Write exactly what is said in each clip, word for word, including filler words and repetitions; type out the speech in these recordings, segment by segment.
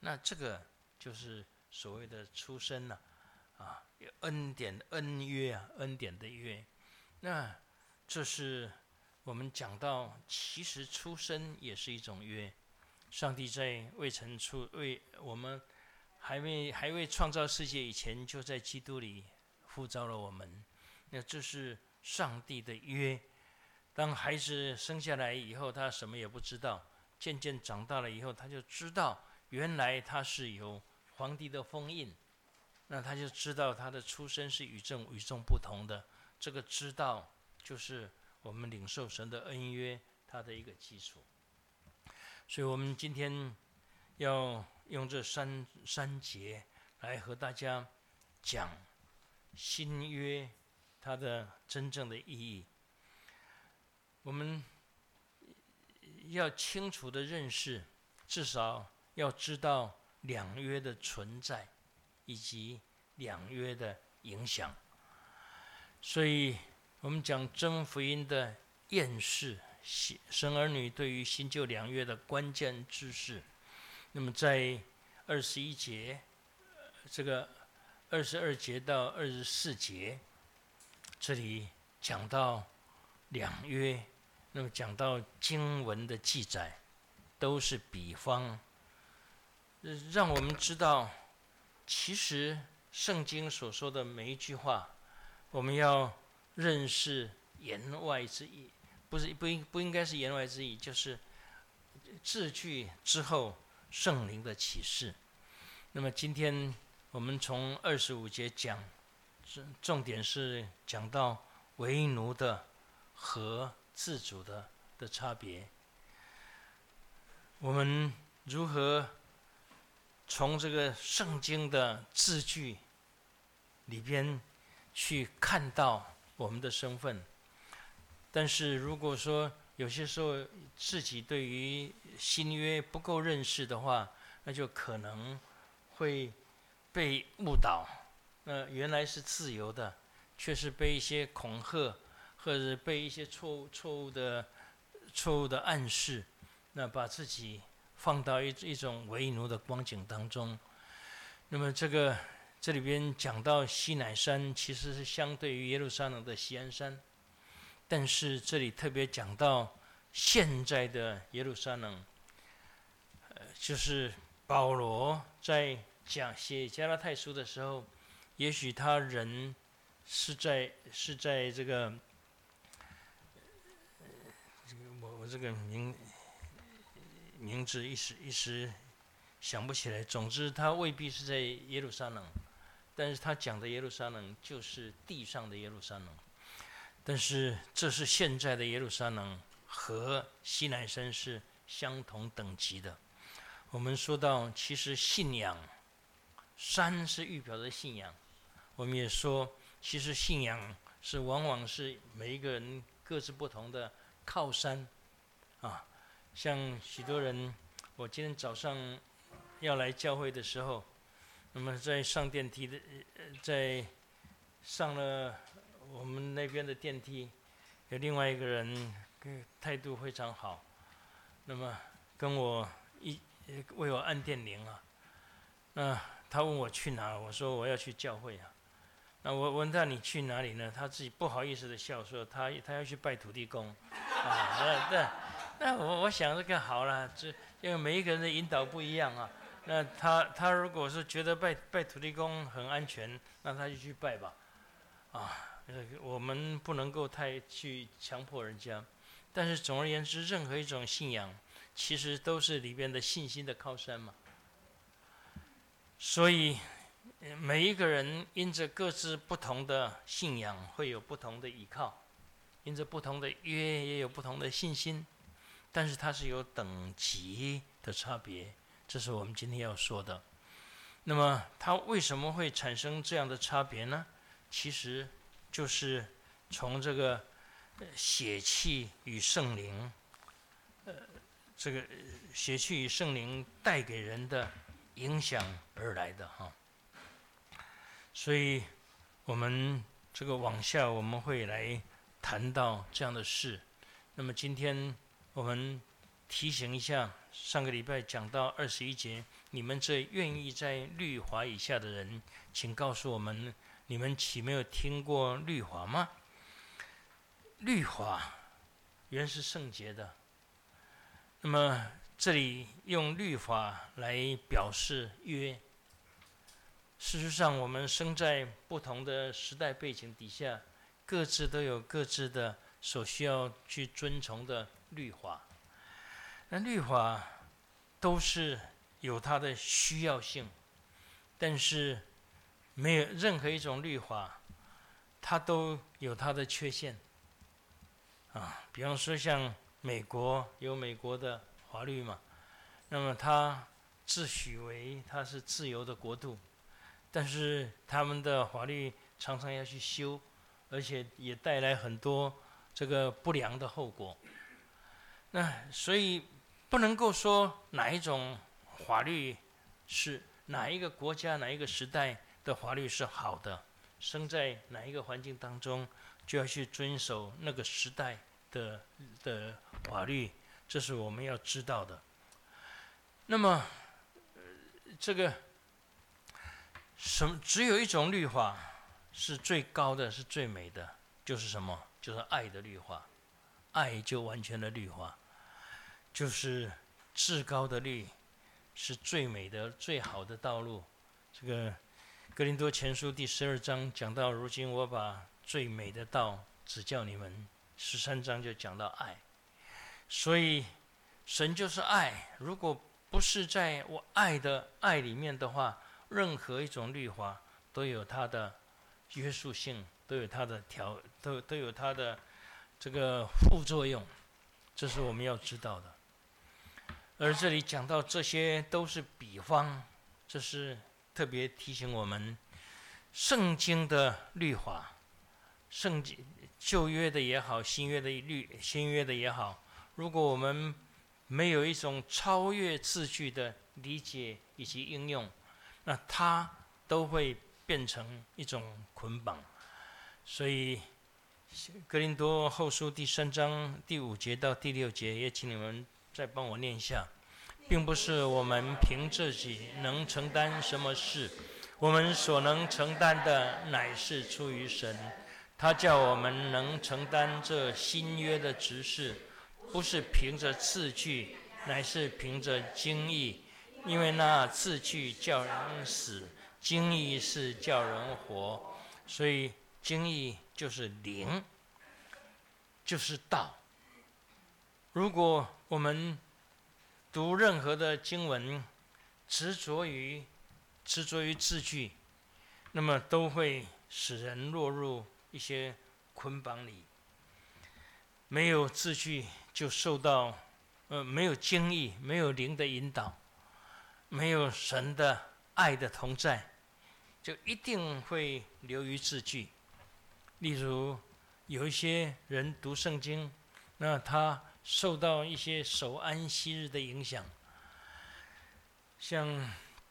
那这个就是所谓的出生了啊，恩典恩约啊，恩典的约。那这是我们讲到，其实出生也是一种约。上帝在未曾出为我们还未还未创造世界以前，就在基督里呼召了我们。那这是上帝的约。当孩子生下来以后，他什么也不知道，渐渐长大了以后，他就知道原来他是有皇帝的封印，那他就知道他的出生是与众与众不同的。这个知道就是我们领受神的恩约，它的一个基础。所以我们今天要用这三三节来和大家讲新约它的真正的意义。我们要清楚的认识，至少要知道两约的存在以及两约的影响。所以我们讲真福音的验视，神儿女对于新旧两约的关键知识。那么在二十一节，这个二十二节到二十四节，这里讲到两约，那么讲到经文的记载，都是比方，让我们知道，其实圣经所说的每一句话，我们要认识言外之意。不是不应不应该是言外之意，就是字句之后圣灵的启示。那么今天我们从二十五节讲，重点是讲到为奴的和自主的的差别。我们如何从这个圣经的字句里边去看到我们的身份？但是如果说有些时候自己对于新约不够认识的话，那就可能会被误导。那原来是自由的，却是被一些恐吓，或者被一些错误、错误的、错误的暗示，那把自己放到一一种为奴的光景当中。那么这个这里边讲到西乃山，其实是相对于耶路撒冷的锡安山。但是这里特别讲到现在的耶路撒冷，呃，就是保罗在讲写加拉太书的时候，也许他人是在是在这个，呃、这个我我这个名名字一时一时想不起来。总之，他未必是在耶路撒冷，但是他讲的耶路撒冷就是地上的耶路撒冷。但是这是现在的耶路撒冷，和西乃山是相同等级的。我们说到，其实信仰，山是预表的信仰。我们也说，其实信仰是往往是每一个人各自不同的靠山啊。像许多人，我今天早上要来教会的时候，那么在上电梯的，在上了我们那边的电梯，有另外一个人态度非常好，那么跟我一为我按电铃啊。那他问我去哪，我说我要去教会啊。那我问他你去哪里呢？他自己不好意思的笑说他他要去拜土地公啊。那那那我我想这个好了，这因为每一个人的引导不一样啊。那他他如果是觉得拜拜土地公很安全，那他就去拜吧。啊，我们不能够太去强迫人家，但是总而言之，任何一种信仰，其实都是里边的信心的靠山嘛。所以每一个人因着各自不同的信仰，会有不同的依靠，因着不同的约，也有不同的信心，但是它是有等级的差别，这是我们今天要说的。那么它为什么会产生这样的差别呢？其实就是从这个血气与圣灵，呃，这个血气与圣灵带给人的影响而来的哈。所以我们这个往下我们会来谈到这样的事。那么今天我们提醒一下， 上个礼拜讲到二十一节，你们这愿意在律法以下的人，请告诉我们，你们岂没有听过律法吗？律法原是圣洁的，那么这里用律法来表示约。事实上，我们生在不同的时代背景底下，各自都有各自的所需要去遵从的律法。那律法都是有它的需要性，但是没有任何一种律法，它都有它的缺陷。啊，比方说像美国有美国的法律嘛，那么它自诩为它是自由的国度，但是他们的法律常常要去修，而且也带来很多这个不良的后果。那所以不能够说哪一种法律是哪一个国家哪一个时代的法律是好的，生在哪一个环境当中就要去遵守那个时代的的法律，这是我们要知道的。那么这个什么只有一种律法是最高的，是最美的，就是什么？就是爱的律法。爱就完全的律法，就是至高的律，是最美的、最好的道路。这个哥林多前书第十二章讲到，如今我把最美的道指教你们。十三章就讲到爱，所以神就是爱。如果不是在我爱的爱里面的话，任何一种律法都有它的约束性，都有它的条，都都有它的这个副作用，这是我们要知道的。而这里讲到这些都是比方，这是特别提醒我们，圣经的律法，圣经旧约的也好，新约的律，新约的也好，如果我们没有一种超越字句的理解以及应用，那它都会变成一种捆绑。所以哥林多后书第三章第五节到第六节，也请你们再帮我念一下。并不是我们凭自己能承担什么事，我们所能承担的乃是出于神。他叫我们能承担这新约的职事，不是凭着字句，乃是凭着经意。因为那字句叫人死，经意是叫人活。所以经意就是灵，就是道。如果我们读任何的经文，执着于执着于字句，那么都会使人落入一些捆绑里。没有字句就受到呃没有经意，没有灵的引导，没有神的爱的同在，就一定会流于字句。例如有一些人读圣经，那他受到一些守安息日的影响，像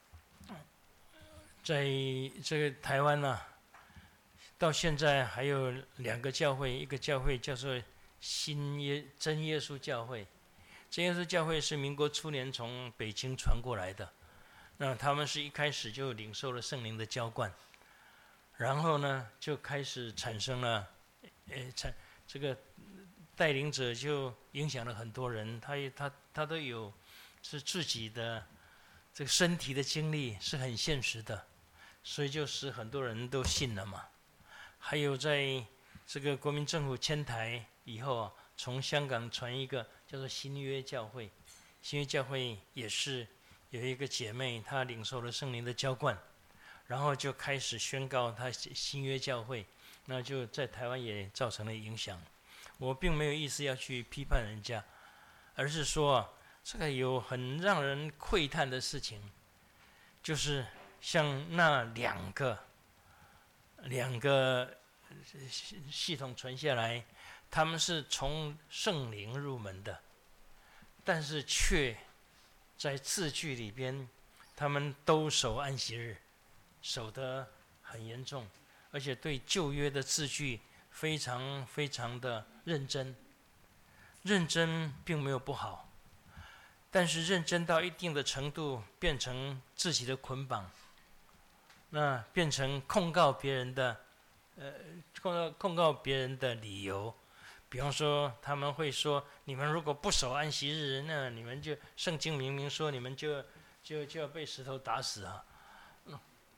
在这个台湾呢、啊，到现在还有两个教会，一个教会叫做新耶真耶稣教会，真耶稣教会是民国初年从北京传过来的，那他们是一开始就领受了圣灵的浇灌，然后呢就开始产生了，呃，产这个带领者就影响了很多人，他他他都有是自己的这个身体的经历是很现实的，所以就使很多人都信了嘛。还有在这个国民政府迁台以后啊，从香港传一个叫做新约教会，新约教会也是有一个姐妹，她领受了圣灵的浇灌，然后就开始宣告她新约教会，那就在台湾也造成了影响。我并没有意思要去批判人家，而是说啊，这个有很让人喟叹的事情，就是像那两个两个系统传下来，他们是从圣灵入门的，但是却在字句里边，他们都守安息日，守得很严重，而且对旧约的字句非常非常的认真。认真并没有不好， 但是认真到一定的程度，变成自己的捆绑，那变成控告别人的，呃，控告控告别人的理由。比方说，他们会说：你们如果不守安息日，那你们就圣经明明说你们就就就要被石头打死啊！嗯，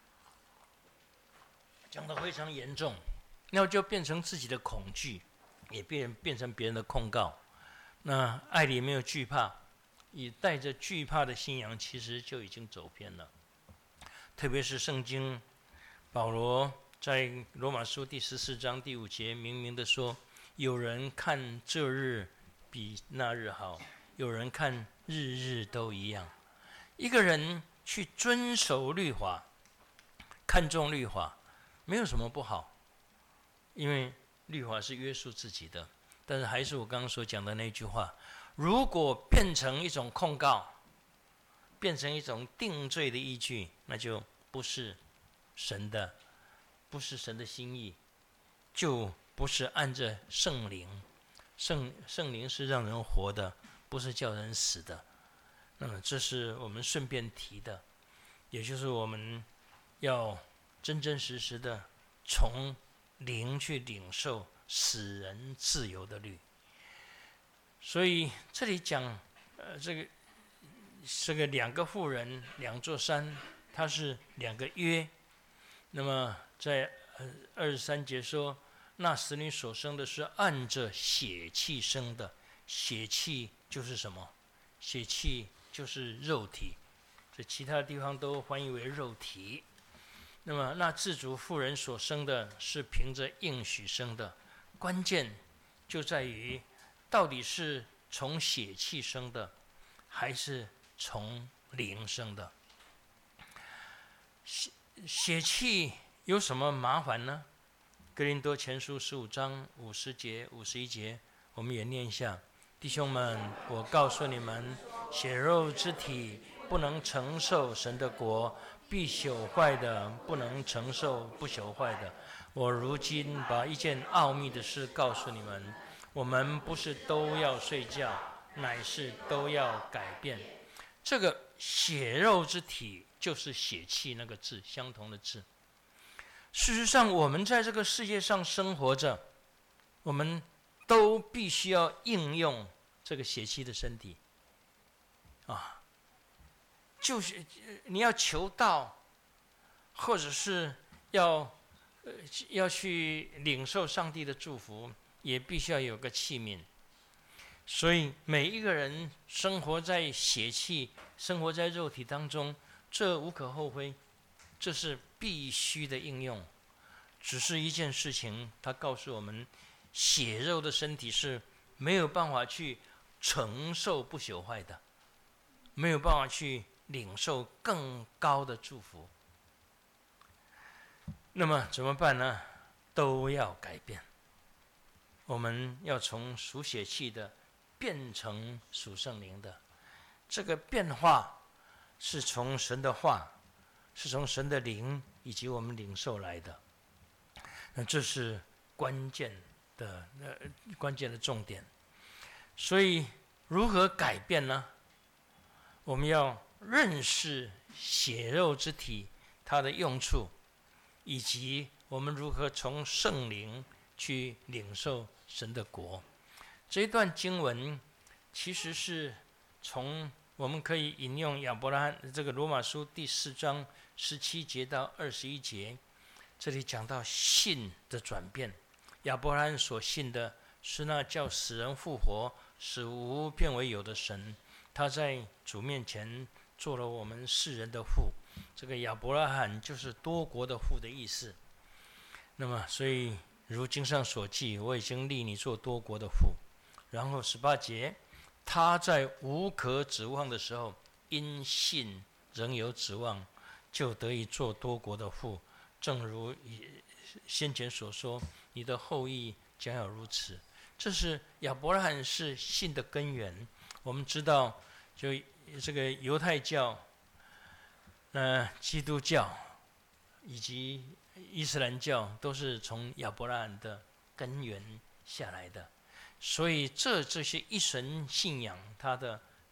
讲得非常严重，那就变成自己的恐惧，也变变成别人的控告。那爱里没有惧怕，以带着惧怕的信仰，其实就已经走偏了。特别是圣经，保罗在罗马书第十四章第五节明明的说：有人看这日比那日好，有人看日日都一样。一个人去遵守律法，看重律法，没有什么不好，因为律法是约束自己的。但是还是我刚刚所讲的那句话，如果变成一种控告，变成一种定罪的依据，那就不是神的，不是神的心意，就不是按着圣灵。圣圣灵是让人活的，不是叫人死的。那么这是我们顺便提的，也就是我们要真真实实的从灵去领受使人自由的律。所以这里讲，呃，这个这个两个妇人，两座山，它是两个约。那么在二十三节说，那使女所生的是按着血气生的，血气就是什么？血气就是肉体，这其他地方都翻译为肉体。那么那自主妇人所生的是凭着应许生的，关键就在于到底是从血气生的，还是从灵生的。血血气有什么麻烦呢？哥林多前书十五章五十节、五十一节，我们也念一下。弟兄们，我告诉你们，血肉之体不能承受神的国，必朽坏的不能承受不朽坏的。我如今把一件奥秘的事告诉你们：我们不是都要睡觉，乃是都要改变。这个血肉之体就是血气那个字，相同的字。事实上，我们在这个世界上生活着，我们都必须要应用这个血气的身体啊，就是你要求道，或者是要呃要去领受上帝的祝福，也必须要有个器皿。所以每一个人生活在血气，生活在肉体当中，这无可厚非，这是必须的应用。只是一件事情，他告诉我们，血肉的身体是没有办法去承受不朽坏的，没有办法去领受更高的祝福。那么怎么办呢？都要改变。我们要从属血气的变成属圣灵的，这个变化是从神的话，是从神的灵以及我们领受来的。那这是关键的呃关键的重点。所以如何改变呢？我们要认识血肉之体它的用处，以及我们如何从圣灵去领受神的国。这一段经文其实是从我们可以引用亚伯拉罕这个罗马书第四章十七节到二十一节，这里讲到信的转变。亚伯拉罕所信的是那叫死人复活、使无变为有的神，他在主面前做了我们世人的父。这个亚伯拉罕就是多国的父的意思。那么，所以如经上所记，我已经立你做多国的父。然后十八节，他在无可指望的时候，因信仍有指望，就得以做多国的父。正如先前所说，你的后裔将要如此。这是亚伯拉罕是信的根源。我们知道，就这个犹太教、呃基督教以及伊斯兰教都是从亚伯拉罕的根源下来的。所以这这些一神信仰，它的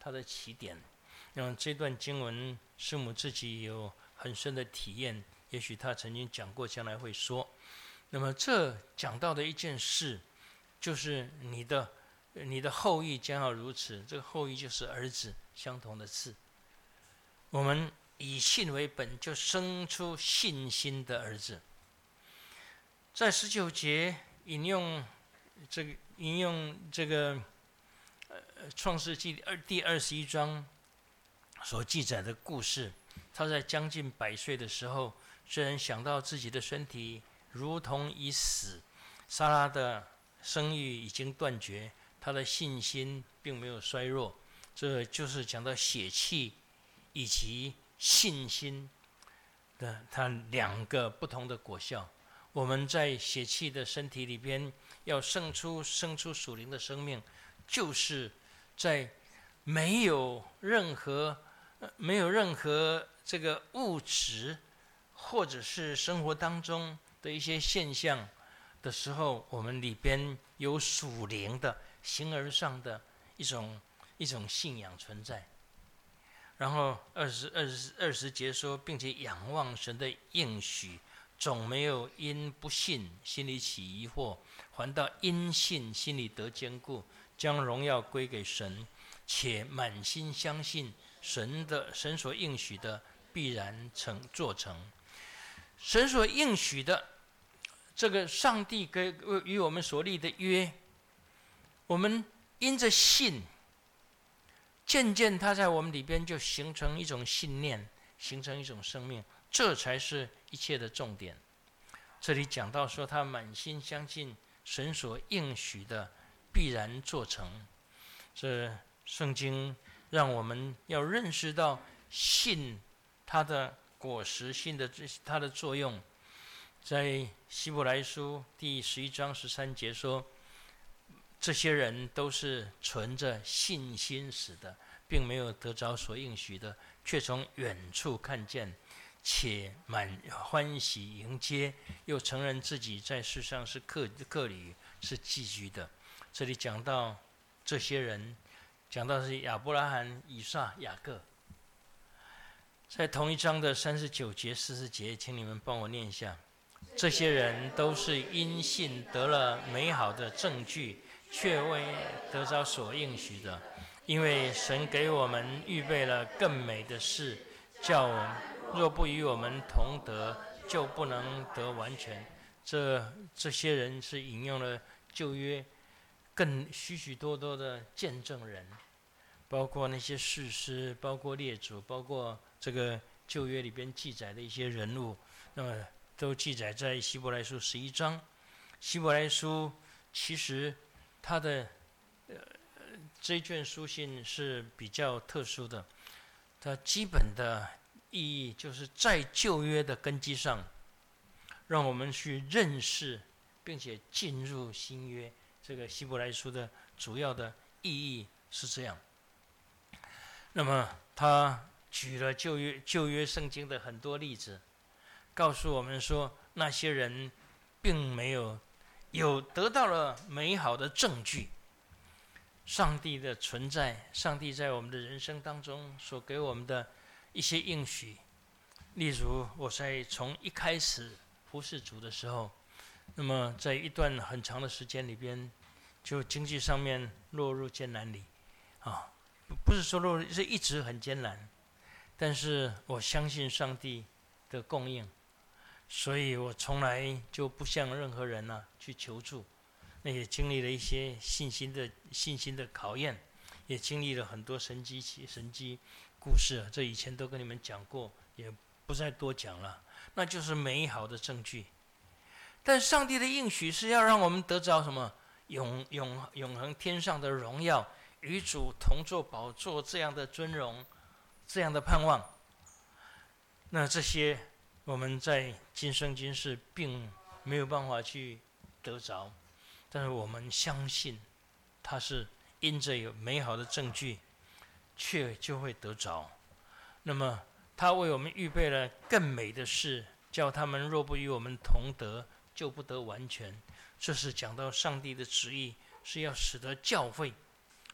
它的起点。那么这段经文，师母自己有很深的体验，也许他曾经讲过，将来会说。那么这讲到的一件事，就是你的你的后裔将要如此，这个后裔就是儿子，相同的字。我们以信为本，就生出信心的儿子。在十九节引用这个引用这个呃创世纪二第二十一章所记载的故事，他在将近百岁的时候，虽然想到自己的身体如同已死，撒拉的生育已经断绝，他的信心并没有衰弱。这就是讲到血气以及信心的它两个不同的果效。我们在血气的身体里边要生出生出属灵的生命，就是在没有任何没有任何这个物质或者是生活当中的一些现象的时候，我们里边有属灵的形而上的一种一种信仰存在。然后二十二十二十节说，并且仰望神的应许，总没有因不信心里起疑惑，反倒因信心里得坚固，将荣耀归给神，且满心相信神的神所应许的必然成做成。神所应许的这个上帝跟与我们所立的约，我们因着信，渐渐它在我们里边就形成一种信念，形成一种生命，这才是一切的重点。这里讲到说，他满心相信神所应许的必然做成。这圣经让我们要认识到信它的果实，信的它的作用。在希伯来书第十一章十三节说，这些人都是存着信心死的，并没有得着所应许的，却从远处看见，且满欢喜迎接，又承认自己在世上是客客旅，是寄居的。这里讲到这些人，讲到是亚伯拉罕、以撒、雅各。在同一章的三十九节、四十节，请你们帮我念一下。这些人都是因信得了美好的证据，却未得着所应许的，因为神给我们预备了更美的事，叫我们若不与我们同得，就不能得完全。这这些人是引用了旧约更许许多多的见证人，包括那些士师，包括列祖，包括这个旧约里边记载的一些人物，那么都记载在希伯来书十一章。希伯来书其实它的呃这一卷书信是比较特殊的，它基本的意义就是在旧约的根基上，让我们去认识并且进入新约。这个希伯来书的主要的意义是这样。那么他举了旧约旧约圣经的很多例子，告诉我们说，那些人并没有有得到了美好的证据，上帝的存在，上帝在我们的人生当中所给我们的一些应许。例如我在从一开始服侍主的时候，那么在一段很长的时间里边，就经济上面落入艰难里啊，不是说落入，是一直很艰难，但是我相信上帝的供应，所以我从来就不向任何人啊去求助。那也经历了一些信心的信心的考验，也经历了很多神迹神迹故事，这以前都跟你们讲过，也不再多讲了。那就是美好的证据。但上帝的应许是要让我们得着什么永永永恒天上的荣耀，与主同坐宝座这样的尊荣，这样的盼望。那这些我们在今生今世并没有办法去得着，但是我们相信它是因着有美好的证据，却就会得着。那么他为我们预备了更美的事，叫他们若不与我们同得，就不得完全。这是讲到上帝的旨意是要使得教会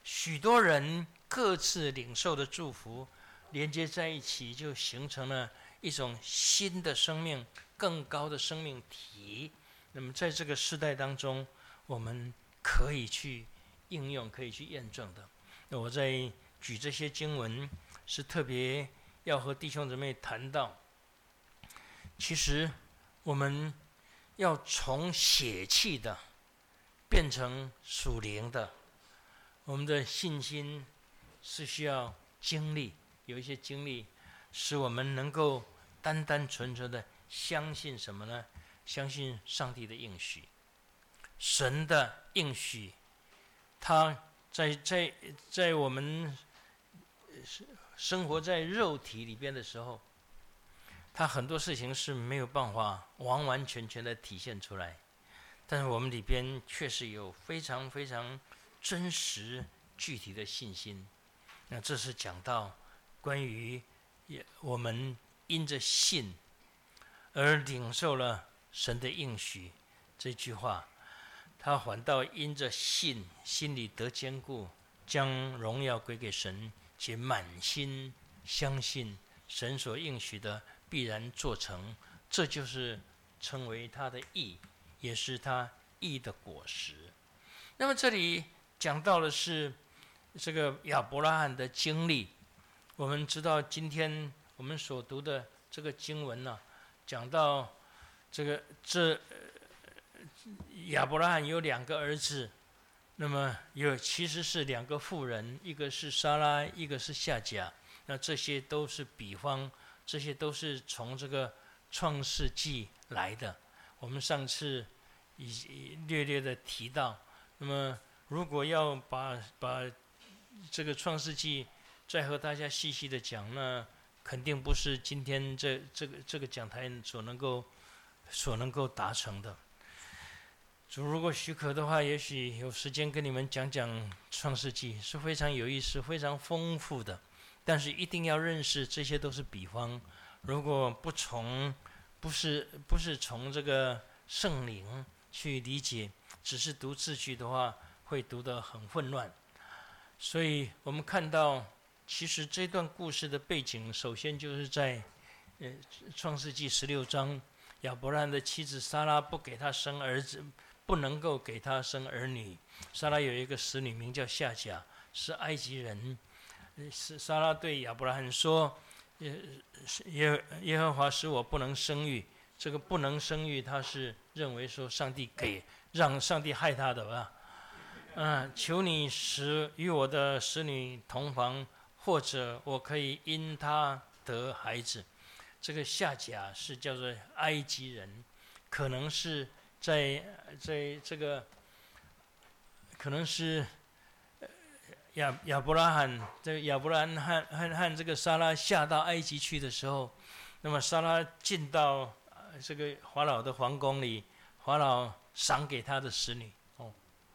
许多人各自领受的祝福连接在一起，就形成了一种新的生命，更高的生命体。那么在这个时代当中，我们可以去应用，可以去验证的。那我在举这些经文，是特别要和弟兄姊妹谈到，其实我们要从血气的变成属灵的，我们的信心是需要经历，有一些经历使我们能够单单纯纯的相信什么呢？相信上帝的应许，神的应许，他在在在我们生活在肉体里边的时候，他很多事情是没有办法完完全全的体现出来，但是我们里边确实有非常非常真实具体的信心。那这是讲到关于我们因着信而领受了神的应许这句话，他反倒因着信，心里得坚固，将荣耀归给神，且满心相信神所应许的必然做成，这就是称为他的义，也是他义的果实。那么这里讲到的是这个亚伯拉罕的经历。我们知道今天我们所读的这个经文呢、啊，讲到这个这亚伯拉罕有两个儿子，那么有其实是两个妇人，一个是撒拉，一个是夏甲。那这些都是比方，这些都是从这个创世纪来的。我们上次已略略的提到，那么如果要把把这个创世纪再和大家细细的讲，那肯定不是今天这这个这个讲台所能够所能够达成的。主如果许可的话，也许有时间跟你们讲讲创世纪，是非常有意思、非常丰富的。但是一定要认识，这些都是比方。如果不从不是不是从这个圣灵去理解，只是读字句的话，会读得很混乱。所以我们看到，其实这段故事的背景，首先就是在呃创世纪十六章，亚伯拉罕的妻子撒拉不给他生儿子，不能够给他生儿女。撒拉有一个使女名叫夏甲，是埃及人。撒拉对亚伯拉罕说：“耶耶和华使我不能生育。”这个不能生育，他是认为说上帝给让上帝害他的吧？嗯，求你使与我的使女同房，或者我可以因他得孩子。这个夏甲是叫做埃及人，可能是在在这个可能是。亚亚伯拉罕，这个亚伯拉罕和和和这个撒拉下到埃及去的时候，那么撒拉进到这个法老的皇宫里，法老赏给他的使女。哦，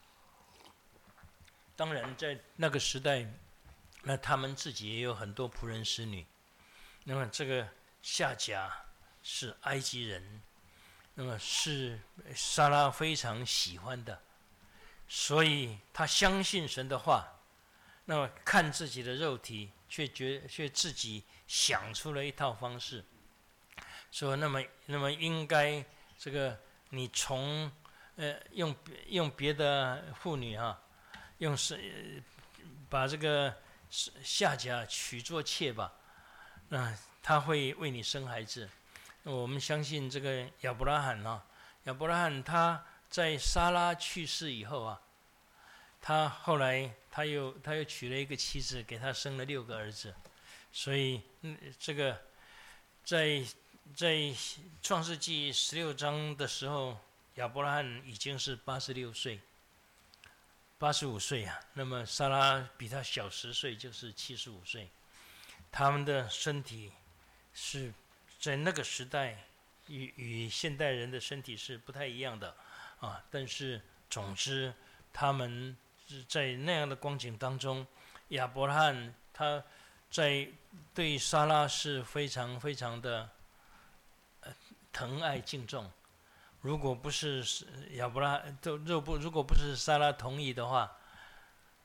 当然在那个时代，那他们自己也有很多仆人使女。那么这个夏甲是埃及人，那么是撒拉非常喜欢的，所以他相信神的话。那么看自己的肉体，却觉却自己想出了一套方式，说那么那么应该这个你从呃用用别的妇女啊，用是把这个夏甲娶做妾吧，那、呃、他会为你生孩子。我们相信这个亚伯拉罕啊，亚伯拉罕他在撒拉去世以后啊。他后来，他又他又娶了一个妻子，给他生了六个儿子，所以，嗯，这个在在创世纪十六章的时候，亚伯拉罕已经是八十六岁，八十五岁啊。那么撒拉比他小十岁，就是七十五岁。他们的身体是在那个时代与与现代人的身体是不太一样的啊。但是总之，他们。在那样的光景当中，亚伯拉罕他在对撒拉是非常非常的疼爱敬重。如果不是亚伯拉，如果不如果不是撒拉同意的话，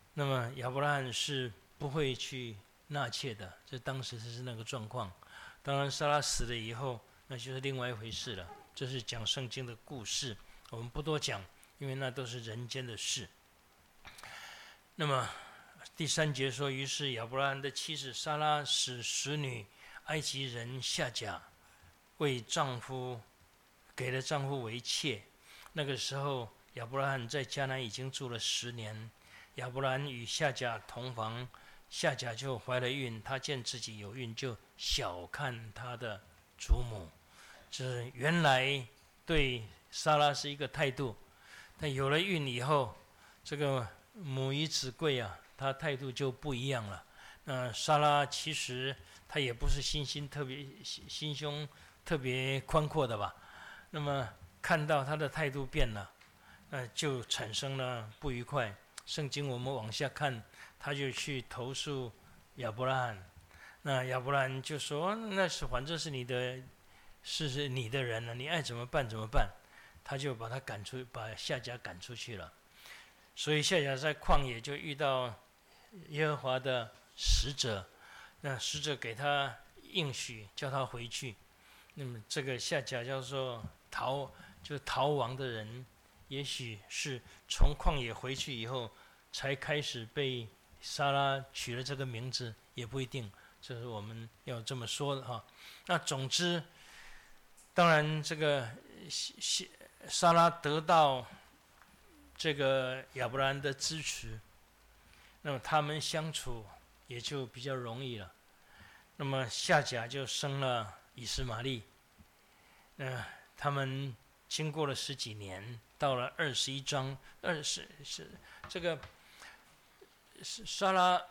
那么亚伯拉罕是不会去纳妾的，这当时是那个状况。当然，撒拉死了以后，那就是另外一回事了。这是讲圣经的故事，我们不多讲，因为那都是人间的事。那么第三节说，于是亚伯拉罕的妻子撒拉使使女埃及人夏甲为丈夫给了丈夫为妾。那个时候亚伯拉罕在迦南已经住了十年。亚伯拉罕与夏甲同房，夏甲就怀了孕，他见自己有孕，就小看他的祖母。这原来对撒拉是一个态度，但有了孕以后，这个母以子贵啊，他态度就不一样了。那撒拉其实他也不是心心特别心胸特别宽阔的吧？那么看到他的态度变了，那就产生了不愉快。圣经我们往下看，他就去投诉亚伯拉罕。那亚伯拉罕就说：“那是反正是你的，是是你的人了，你爱怎么办怎么办。”他就把他赶出，把夏甲赶出去了。所以夏甲在旷野就遇到耶和华的使者，那使者给他应许，叫他回去。那么这个夏甲叫做逃，就逃亡的人，也许是从旷野回去以后，才开始被撒拉取了这个名字，也不一定。这是我们要这么说的哈。那总之，当然这个撒拉得到这个亚伯拉罕的支持，那么他们相处也就比较容易了。那么夏甲就生了以实玛利，呃，他们经过了十几年，到了二十一章，二十是这个撒拉，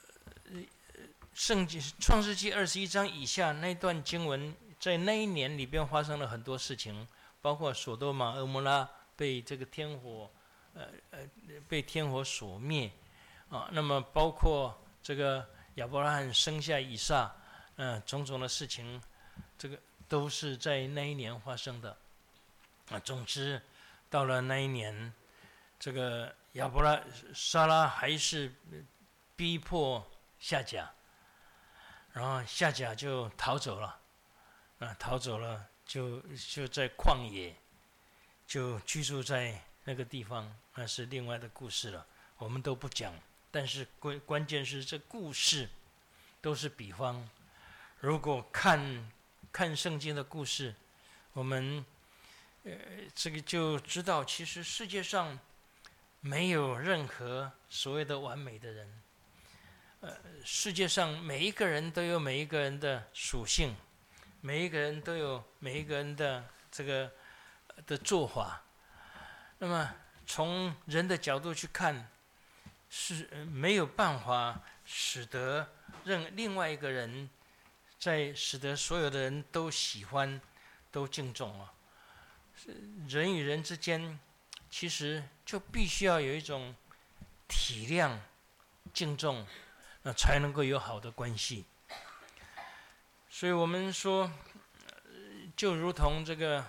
圣经创世纪二十一章以下那段经文，在那一年里边发生了很多事情，包括索多玛、蛾摩拉被这个天火，呃呃，被天火所灭，啊，那么包括这个亚伯拉罕生下以撒，嗯、呃，种种的事情，这个都是在那一年发生的。啊，总之，到了那一年，这个亚伯拉撒拉还是逼迫夏甲，然后夏甲就逃走了，啊，逃走了，就就在旷野，就居住在那个地方，那是另外的故事了，我们都不讲。但是关关键是这故事都是比方，如果看看圣经的故事，我们。呃，这个就知道，其实世界上没有任何所谓的完美的人。呃，世界上每一个人都有每一个人的属性，每一个人都有每一个人的这个的做法。那么从人的角度去看，是没有办法使得任另外一个人，在使得所有的人都喜欢、都敬重啊。人与人之间，其实就必须要有一种体谅、敬重，那才能够有好的关系。所以我们说，就如同这个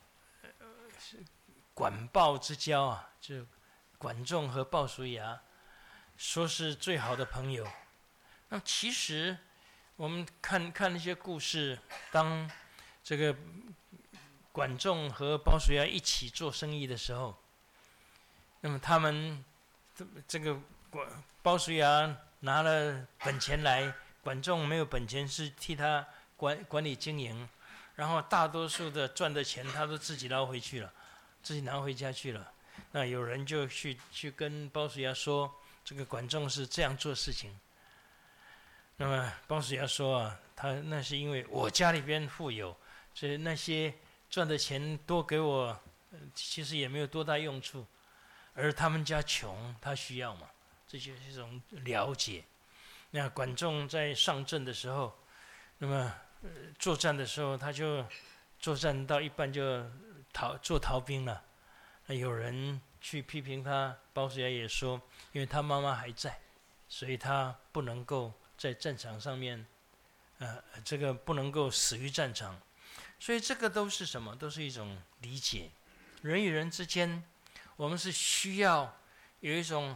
管鲍之交啊，就管仲和鲍叔牙，说是最好的朋友。那其实我们看看那些故事，当这个管仲和鲍叔牙一起做生意的时候，那么他们这个鲍叔牙拿了本钱来，管仲没有本钱，是替他管管理经营，然后大多数的赚的钱他都自己捞回去了，自己拿回家去了。那有人就去去跟鲍叔牙说，这个管仲是这样做事情。那么鲍叔牙说啊，他那是因为我家里边富有，所以那些赚的钱多给我，其实也没有多大用处，而他们家穷，他需要嘛，这就是一种了解。那管仲在上阵的时候，那么、呃、作战的时候，他就作战到一半就逃做逃兵了。那有人去批评他，鲍叔牙也说，因为他妈妈还在，所以他不能够在战场上面，呃，这个不能够死于战场。所以这个都是什么？都是一种理解。人与人之间，我们是需要有一种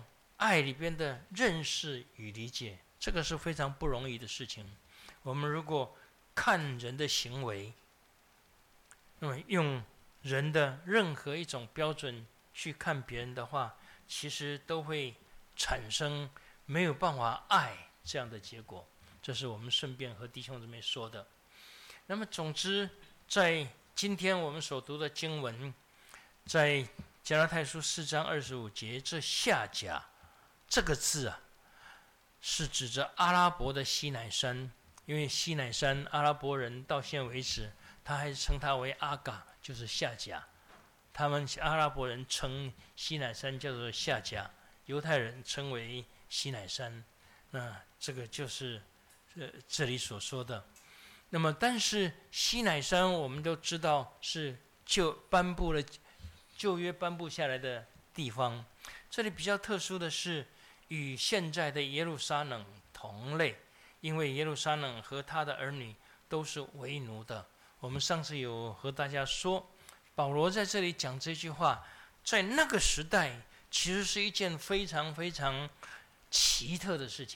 爱里边的认识与理解，这个是非常不容易的事情。我们如果看人的行为，那么用人的任何一种标准去看别人的话，其实都会产生没有办法爱这样的结果。这是我们顺便和弟兄姊妹说的。那么总之，在今天我们所读的经文，在加拉太书四章二十五节，这下甲这个字啊，是指着阿拉伯的西乃山，因为西乃山阿拉伯人到现在为止，他还称它为阿嘎，就是下甲。他们阿拉伯人称西乃山叫做下甲，犹太人称为西乃山。那这个就是呃这里所说的。那么，但是西乃山我们都知道是旧颁布了旧约颁布下来的地方。这里比较特殊的是，与现在的耶路撒冷同类，因为耶路撒冷和他的儿女都是为奴的。我们上次有和大家说，保罗在这里讲这句话，在那个时代其实是一件非常非常奇特的事情。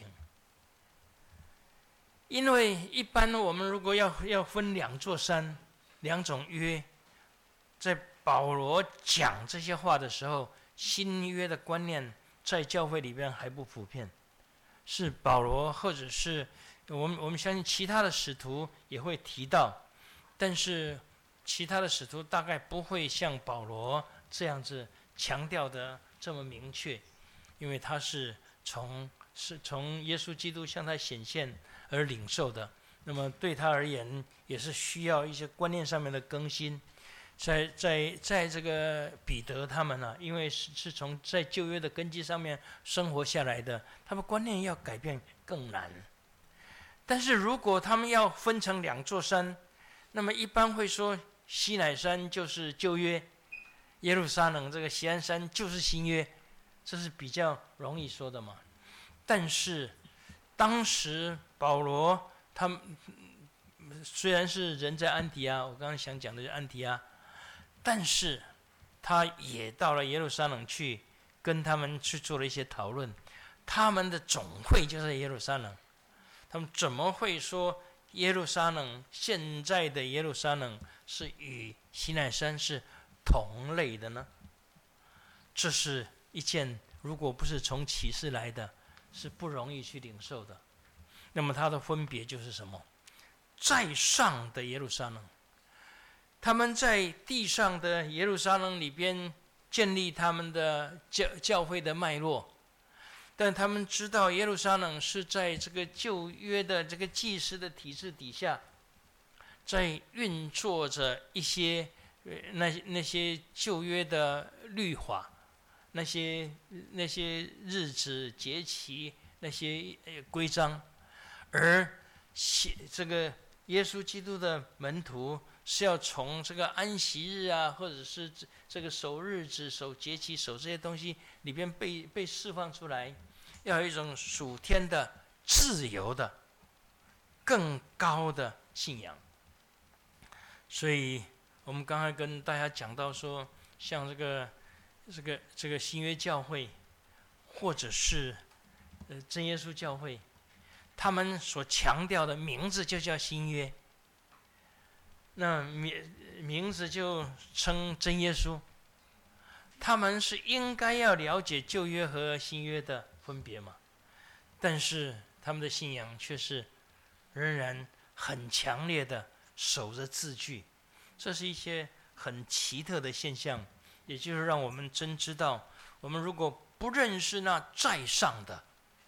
因为一般我们如果要要分两座山、两种约，在保罗讲这些话的时候，新约的观念在教会里边还不普遍，是保罗或者是我们我们相信其他的使徒也会提到，但是其他的使徒大概不会像保罗这样子强调的这么明确，因为他是从是从耶稣基督向他显现而领受的，那么对他而言也是需要一些观念上面的更新。在在在这个彼得他们呢、啊，因为是是从在旧约的根基上面生活下来的，他们观念要改变更难。但是如果他们要分成两座山，那么一般会说西乃山就是旧约，耶路撒冷这个锡安山就是新约，这是比较容易说的嘛。但是当时保罗他们虽然是人在安提阿，我刚刚想讲的是安提阿，但是他也到了耶路撒冷去，跟他们去做了一些讨论。他们的总会就在耶路撒冷，他们怎么会说耶路撒冷现在的耶路撒冷是与西乃山是同类的呢？这是一件如果不是从启示来的，是不容易去领受的。那么它的分别就是什么？在上的耶路撒冷，他们在地上的耶路撒冷里边建立他们的 教, 教会的脉络，但他们知道耶路撒冷是在这个旧约的这个祭司的体制底下，在运作着一些那那些旧约的律法，那些那些日子节期那些规章，而这个耶稣基督的门徒是要从这个安息日啊，或者是这个守日子、守节期、守这些东西里边被被释放出来，要有一种属天的、自由的、更高的信仰。所以我们刚才跟大家讲到说，像这个这个这个新约教会，或者是呃真耶稣教会，他们所强调的名字就叫新约，那名名字就称真耶稣。他们是应该要了解旧约和新约的分别嘛？但是他们的信仰却是仍然很强烈的守着字句，这是一些很奇特的现象，也就是让我们真知道，我们如果不认识那在上的，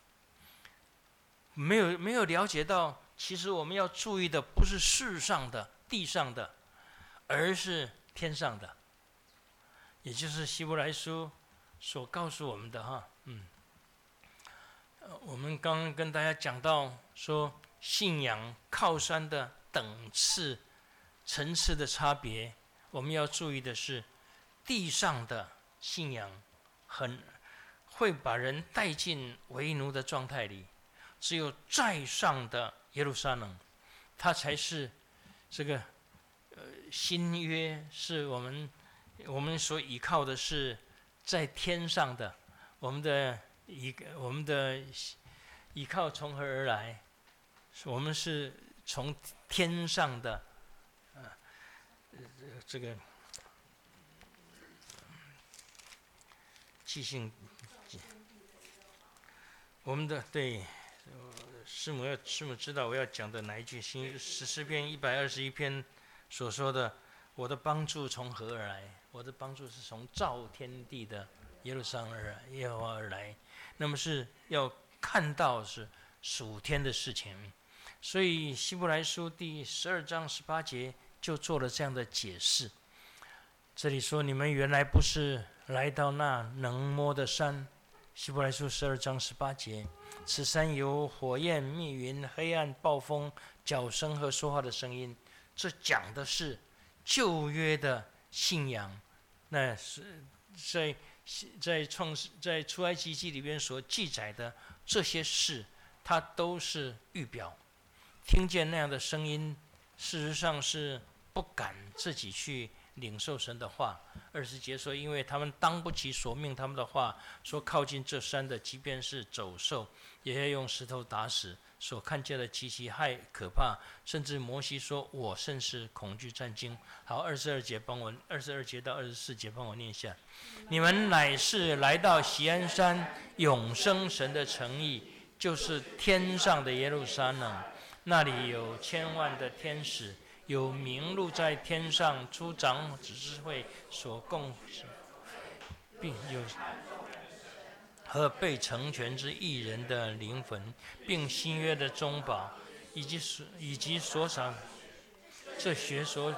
没有没有了解到，其实我们要注意的不是世上的、地上的，而是天上的，也就是希伯来书所告诉我们的哈，嗯，我们刚刚跟大家讲到说，信仰靠山的等次、层次的差别，我们要注意的是，地上的信仰很会把人带进为奴的状态里。只有在上的耶路撒冷，它才是这个呃新约，是我们我们所依靠的是在天上的，我们的依我们的依靠从何而来？我们是从天上的，呃，这个记性，我们的对，师母要师母知道我要讲的哪一句？新十四篇一百二十一篇所说的，我的帮助从何而来？我的帮助是从造天地的耶路撒冷而来，耶和华而来。那么是要看到是属天的事情，所以希伯来书第十二章十八节就做了这样的解释。这里说，你们原来不是来到那能摸的山。希伯来书十二章十八节，此山有火焰、密云、黑暗、暴风、角声和说话的声音。这讲的是旧约的信仰，那是在在创在出埃及记里边所记载的这些事，它都是预表。听见那样的声音，事实上是不敢自己去领受神的话。二十节说，因为他们当不起所命他们的话，说靠近这山的，即便是走兽，也要用石头打死。所看见的极其害可怕，甚至摩西说：“我甚是恐惧战惊。”好，二十二节帮我，二十二节到二十四节帮我念一下。你们乃是来到锡安山永生神的城邑，就是天上的耶路撒冷，那里有千万的天使。有名录在天上出长子智慧所供，并有和被成全之义人的灵魂，并新约的中保，以及所以及所赏这学所。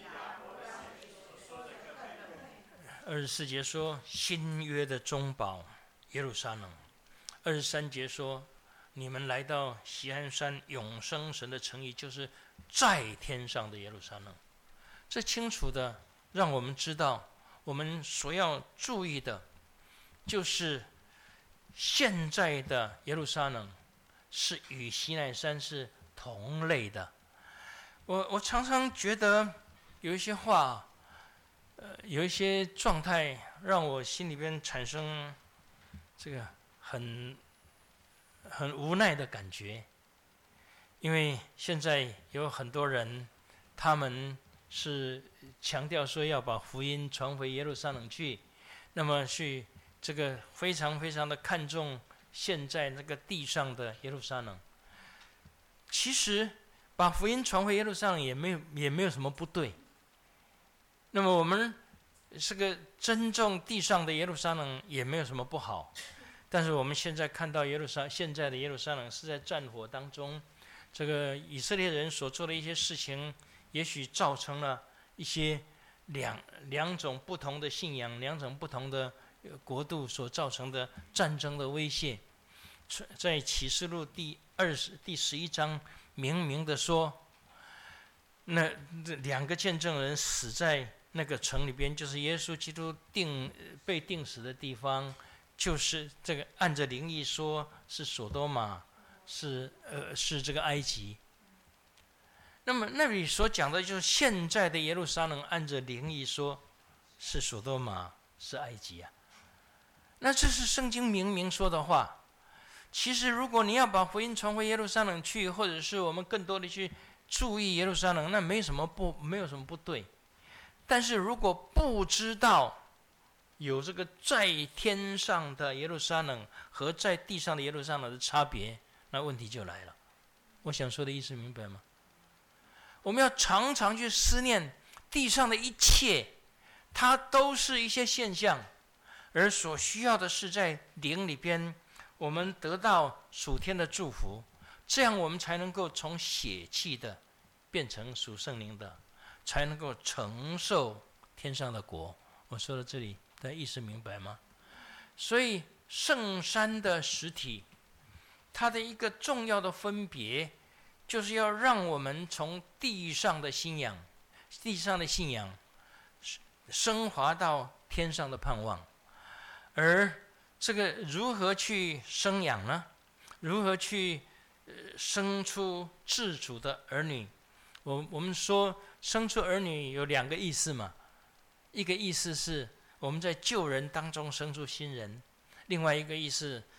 二十四节说新约的中保耶路撒冷。二十三节说，你们来到锡安山永生神的城邑，就是在天上的耶路撒冷。这清楚的让我们知道，我们所要注意的就是现在的耶路撒冷是与西奈山是同类的。我我常常觉得有一些话，呃，有一些状态让我心里边产生这个很很无奈的感觉。因为现在有很多人，他们是强调说要把福音传回耶路撒冷去，那么去这个非常非常的看重现在那个地上的耶路撒冷。其实把福音传回耶路撒冷也没有也没有什么不对。那么我们这个尊重地上的耶路撒冷也没有什么不好。但是我们现在看到耶路撒现在的耶路撒冷是在战火当中。这个以色列人所做的一些事情，也许造成了一些两两种不同的信仰、两种不同的国度所造成的战争的威胁。在启示录第二十第十一章明明的说，那两个见证人死在那个城里边，就是耶稣基督定被钉死的地方，就是这个按着灵意说是所多玛。是呃是这个埃及。那么那里所讲的就是现在的耶路撒冷，按着灵意说是所多玛，是埃及啊。那这是圣经明明说的话。其实如果你要把福音传回耶路撒冷去，或者是我们更多的去注意耶路撒冷，那没什么不没有什么不对。但是如果不知道有这个在天上的耶路撒冷和在地上的耶路撒冷的差别，那问题就来了。我想说的意思明白吗？我们要常常去思念地上的一切，它都是一些现象，而所需要的是在灵里边我们得到属天的祝福，这样我们才能够从血气的变成属圣灵的，才能够承受天上的国。我说到这里，大家意思明白吗？所以圣山的实体，它的一个重要的分别，就是要让我们从地上的信仰、地上的信仰升华到天上的盼望。而这个如何去生养呢？如何去生出自主的儿女？我我们说生出儿女有两个意思嘛，一个意思是我们在旧人当中生出新人，另外一个意思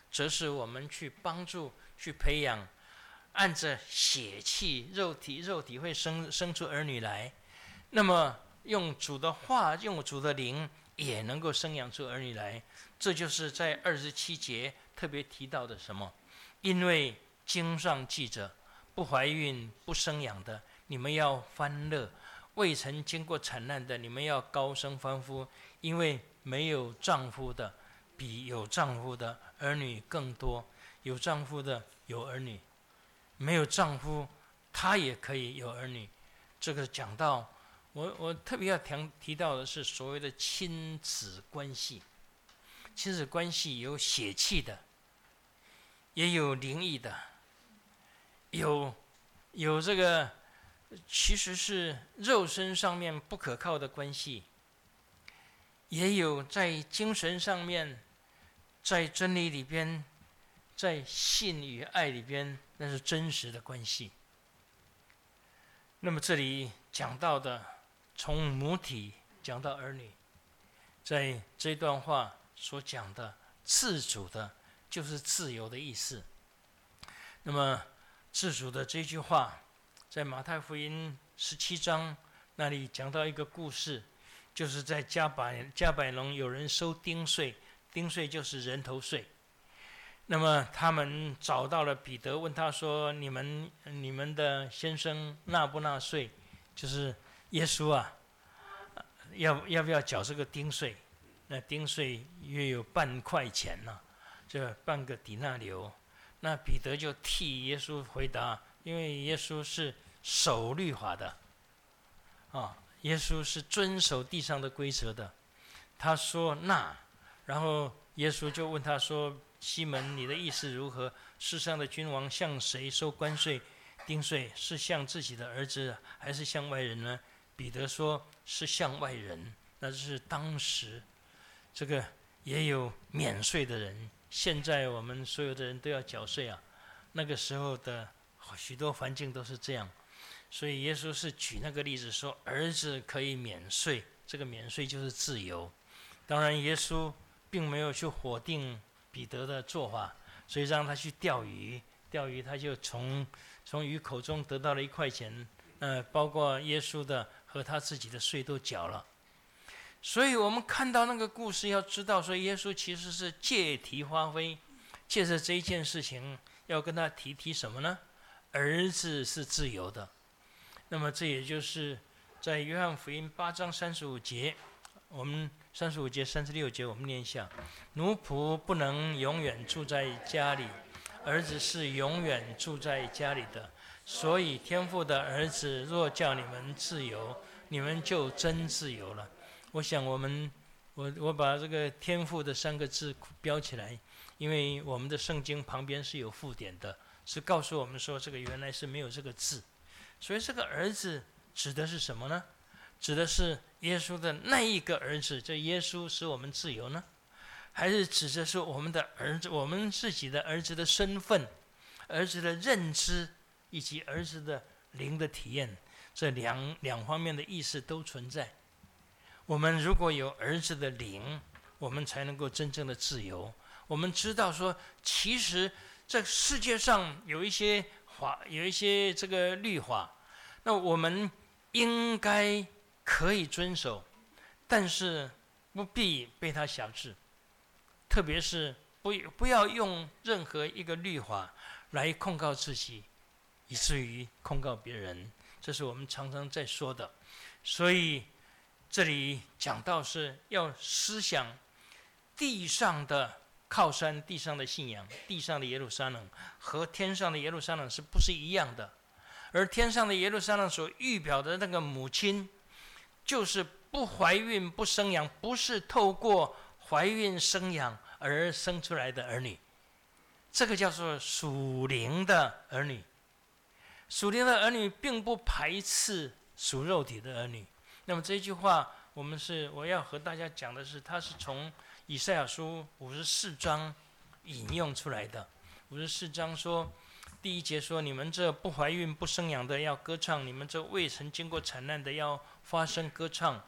则是我们去帮助、去培养，按着血气、肉体，肉体会生生出儿女来。那么用主的话，用主的灵，也能够生养出儿女来。这就是在二十七节特别提到的什么？因为经上记着，不怀孕不生养的，你们要欢乐；未曾经过惨难的，你们要高声欢呼。因为没有丈夫的，比有丈夫的儿女更多；有丈夫的有儿女，没有丈夫他也可以有儿女。这个讲到我我特别要提提到的是所谓的亲子关系。亲子关系有血气的，也有灵异的，有有这个其实是肉身上面不可靠的关系，也有在精神上面，在真理里边，在信与爱里边，那是真实的关系。那么这里讲到的，从母体讲到儿女，在这段话所讲的自主的，就是自由的意思。那么自主的这句话，在马太福音十七章那里讲到一个故事，就是在加百加百农有人收丁税，丁税就是人头税。那么他们找到了彼得，问他说：“你们你们的先生纳不纳税？就是耶稣啊，要要不要缴这个丁税？那丁税约有半块钱呢、啊，这半个底纳流。那彼得就替耶稣回答，因为耶稣是守律法的，啊，耶稣是遵守地上的规则的。他说纳，然后耶稣就问他说：“西门，你的意思如何？世上的君王向谁收关税、丁税？是向自己的儿子，还是向外人呢？”彼得说：“是向外人。”那就是当时这个也有免税的人。现在我们所有的人都要缴税啊，那个时候的许多环境都是这样，所以耶稣是举那个例子说，儿子可以免税，这个免税就是自由。当然，耶稣并没有去否定彼得的做法，所以让他去钓鱼，钓鱼他就从从鱼口中得到了一块钱，呃，包括耶稣的和他自己的税都缴了。所以我们看到那个故事，要知道说耶稣其实是借题发挥，借着这一件事情要跟他提提什么呢？儿子是自由的。那么这也就是在约翰福音八章三十五节，我们三十五节三十六节我们念一下：奴仆不能永远住在家里，儿子是永远住在家里的。所以天父的儿子若叫你们自由，你们就真自由了。我想我们，我我把这个天父的三个字标起来，因为我们的圣经旁边是有附点的，是告诉我们说这个原来是没有这个字，所以这个儿子指的是什么呢？指的是耶稣的那一个儿子，这耶稣使我们自由呢？还是指的是我们的儿子，我们自己的儿子的身份、儿子的认知以及儿子的灵的体验，这两两方面的意思都存在。我们如果有儿子的灵，我们才能够真正的自由。我们知道说，其实这世界上有一些法，有一些这个律法，那我们应该可以遵守，但是不必被它辖制。特别是不不要用任何一个律法来控告自己，以至于控告别人。这是我们常常在说的。所以这里讲到是要思想地上的靠山，地上的信仰，地上的耶路撒冷和天上的耶路撒冷是不是一样的？而天上的耶路撒冷所预表的那个母亲，就是不怀孕不生养，不是透过怀孕生养而生出来的儿女，这个叫做属灵的儿女。属灵的儿女并不排斥属肉体的儿女。那么这句话，我们是我要和大家讲的是，它是从以赛亚书五十四章引用出来的。五十四章说，第一节说：“你们这不怀孕不生养的要歌唱，你们这未曾经过惨难的要发声歌唱。”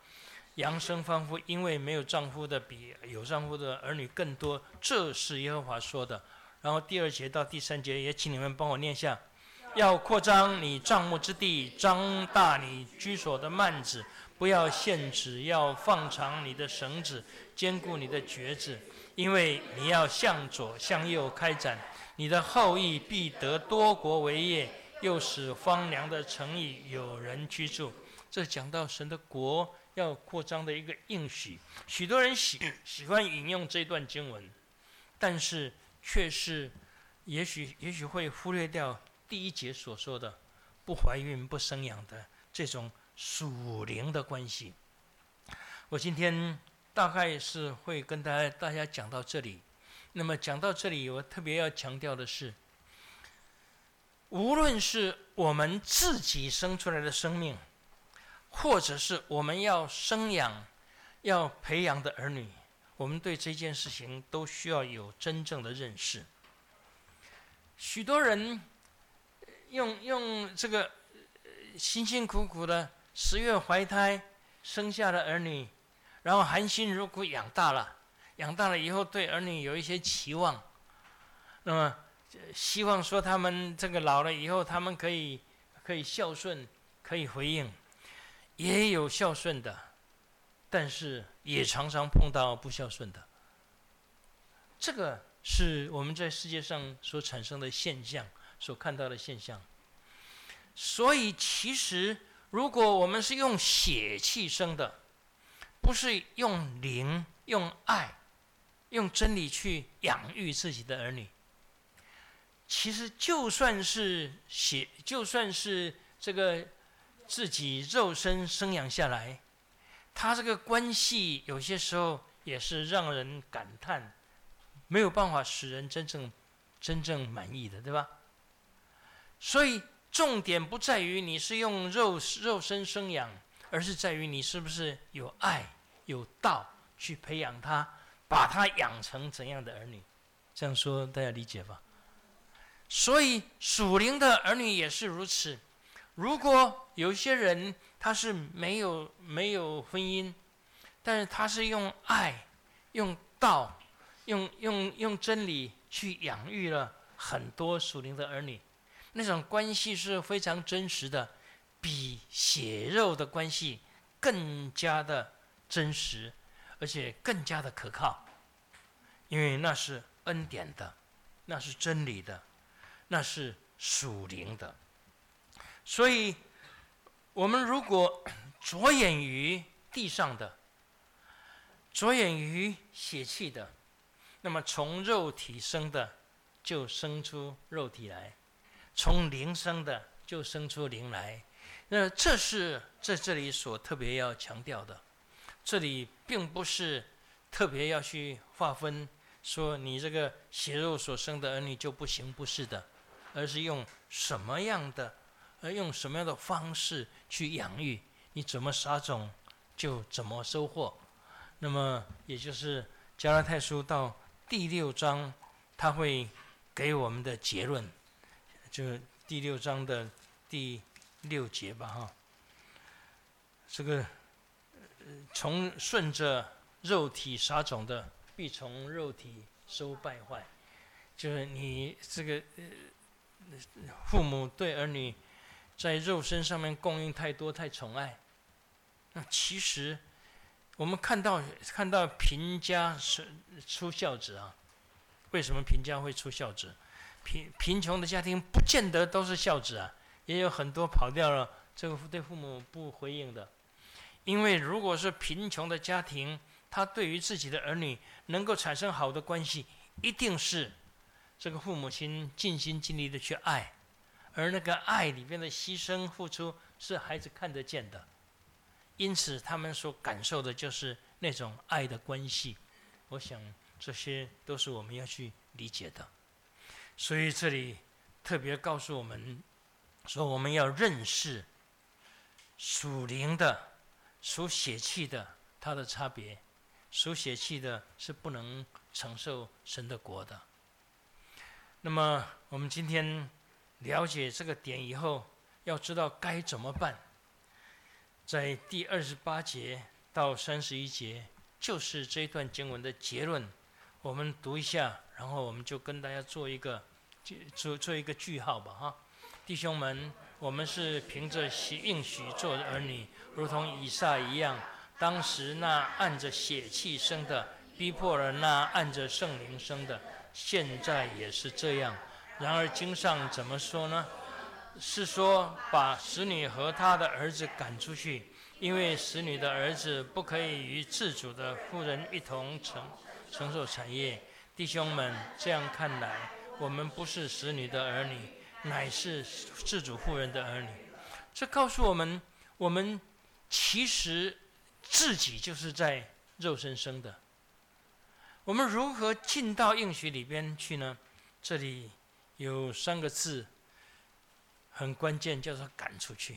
阳生芳夫，因为没有丈夫的比有丈夫的儿女更多，这是耶和华说的。然后第二节到第三节也请你们帮我念下：要扩张你帐幕之地，张大你居所的幔子，不要限制，要放长你的绳子，坚固你的橛子，因为你要向左向右开展，你的后裔必得多国为业，又使荒凉的城邑有人居住。这讲到神的国要扩张的一个应许，许多人喜喜欢引用这段经文，但是却是也许也许会忽略掉第一节所说的不怀孕不生养的这种属灵的关系。我今天大概是会跟大家大家讲到这里。那么讲到这里，我特别要强调的是，无论是我们自己生出来的生命，或者是我们要生养、要培养的儿女，我们对这件事情都需要有真正的认识。许多人用用这个辛辛苦苦的十月怀胎生下的儿女，然后含辛茹苦养大了，养大了以后对儿女有一些期望，那么希望说他们这个老了以后，他们可以可以孝顺，可以回应。也有孝顺的，但是也常常碰到不孝顺的。这个是我们在世界上所产生的现象，所看到的现象。所以其实如果我们是用血气生的，不是用灵、用爱、用真理去养育自己的儿女，其实就算是血，就算是这个自己肉身生养下来，他这个关系有些时候也是让人感叹，没有办法使人真正真正满意的，对吧？所以重点不在于你是用肉肉身生养，而是在于你是不是有爱有道去培养他，把他养成怎样的儿女。这样说大家理解吧？所以属灵的儿女也是如此。如果有些人他是没有没有婚姻，但是他是用爱、用道、用用用真理去养育了很多属灵的儿女，那种关系是非常真实的，比血肉的关系更加的真实，而且更加的可靠，因为那是恩典的，那是真理的，那是属灵的。所以我们如果着眼于地上的，着眼于血气的，那么从肉体生的就生出肉体来，从灵生的就生出灵来。那这是在这里所特别要强调的。这里并不是特别要去划分说你这个血肉所生的儿女就不行，不是的，而是用什么样的而用什么样的方式去养育，你怎么撒种就怎么收获。那么也就是加拉太书到第六章他会给我们的结论，就第六章的第六节吧哈。这个从顺着肉体撒种的，必从肉体收败坏。就是你这个父母对儿女在肉身上面供应太多太宠爱，那其实我们看到看到贫家是出孝子啊。为什么贫家会出孝子？贫贫穷的家庭不见得都是孝子啊，也有很多跑掉了，这个对父母不回应的。因为如果是贫穷的家庭，他对于自己的儿女能够产生好的关系，一定是这个父母亲尽心尽力的去爱，而那个爱里面的牺牲付出是孩子看得见的，因此他们所感受的就是那种爱的关系。我想这些都是我们要去理解的。所以这里特别告诉我们说，我们要认识属灵的、属血气的它的差别。属血气的是不能承受神的国的。那么我们今天了解这个点以后，要知道该怎么办。在第二十八节到三十一节，就是这一段经文的结论。我们读一下，然后我们就跟大家做一个做做一个句号吧，哈，弟兄们，我们是凭着应许做儿女，如同以撒一样。当时那按着血气生的，逼迫了那按着圣灵生的，现在也是这样。然而经上怎么说呢？是说把使女和她的儿子赶出去，因为使女的儿子不可以与自主的妇人一同承承受产业。弟兄们，这样看来，我们不是使女的儿女，乃是自主妇人的儿女。这告诉我们，我们其实自己就是在肉身生的。我们如何进到应许里边去呢？这里有三个字很关键，叫做赶出去。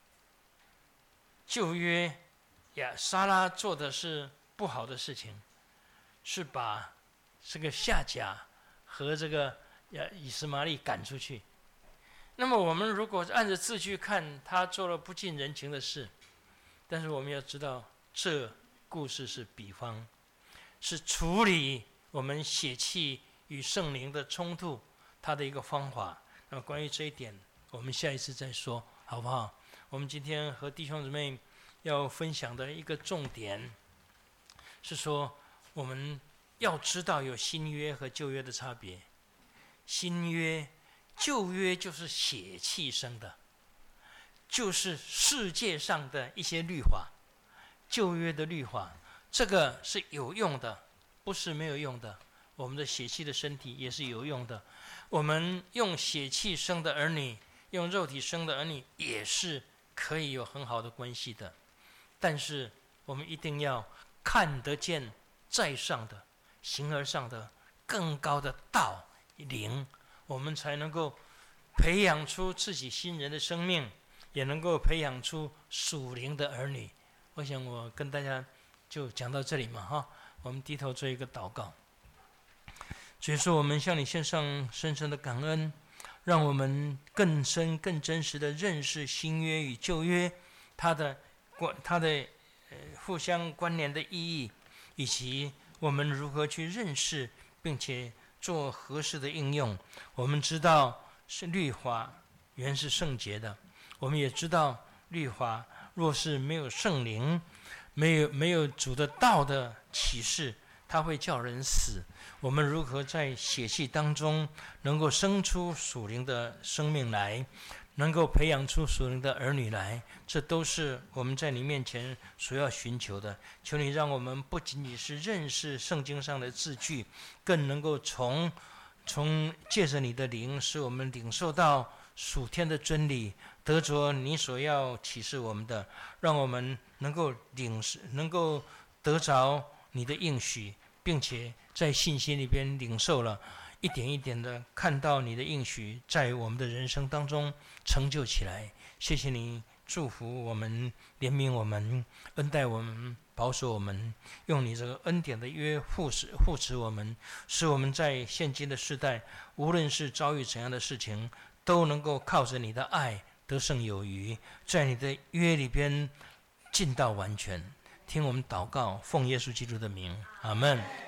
旧约呀，撒拉做的是不好的事情，是把这个夏甲和这个以实玛利赶出去。那么我们如果按着字去看，他做了不近人情的事，但是我们要知道，这故事是比方，是处理我们血气与圣灵的冲突，它的一个方法。那么关于这一点，我们下一次再说，好不好？我们今天和弟兄姊妹要分享的一个重点，是说我们要知道有新约和旧约的差别。新约、旧约就是血气生的，就是世界上的一些律法。旧约的律法，这个是有用的，不是没有用的。我们的血气的身体也是有用的。我们用血气生的儿女，用肉体生的儿女，也是可以有很好的关系的。但是我们一定要看得见在上的、形而上的、更高的道灵，我们才能够培养出自己新人的生命，也能够培养出属灵的儿女。我想我跟大家就讲到这里嘛，哈，我们低头做一个祷告。主耶稣，我们向你献上深深的感恩，让我们更深更真实的认识新约与旧约它的它的、呃、互相关联的意义，以及我们如何去认识并且做合适的应用。我们知道是律法原是圣洁的，我们也知道律法若是没有圣灵，没有没有主的道的启示，它会叫人死。我们如何在血气当中能够生出属灵的生命来，能够培养出属灵的儿女来，这都是我们在你面前所要寻求的。求你让我们不仅仅是认识圣经上的字句，更能够从从借着你的灵，使我们领受到属天的真理，得着你所要启示我们的，让我们能够领能够得着你的应许，并且在信心里边领受了，一点一点的看到你的应许在我们的人生当中成就起来。谢谢你祝福我们，怜悯我们，恩待我们，保守我们，用你这个恩典的约护持护持我们，使我们在现今的世代，无论是遭遇怎样的事情，都能够靠着你的爱得胜有余，在你的约里边尽到完全。听我们祷告，奉耶稣基督的名，阿们。